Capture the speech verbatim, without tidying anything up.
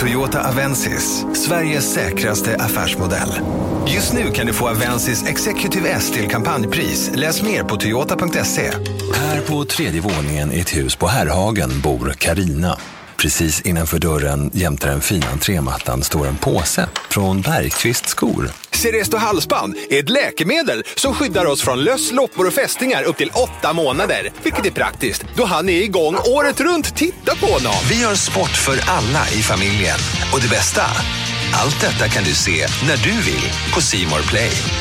Toyota Avensis, Sveriges säkraste affärsmodell. Just nu kan du få Avensis Executive S till kampanjpris. Läs mer på toyota punkt se. Här på tredje våningen i ett hus på Herrhagen bor Karina. Precis innanför dörren jämte den fina tremattan står en påse från Bergqvist skor. Seresto halsband är ett läkemedel som skyddar oss från löss, loppor och fästingar upp till åtta månader. Vilket är praktiskt, då han är igång året runt. Titta på honom! Vi gör sport för alla i familjen. Och det bästa? Allt detta kan du se när du vill på C More Play.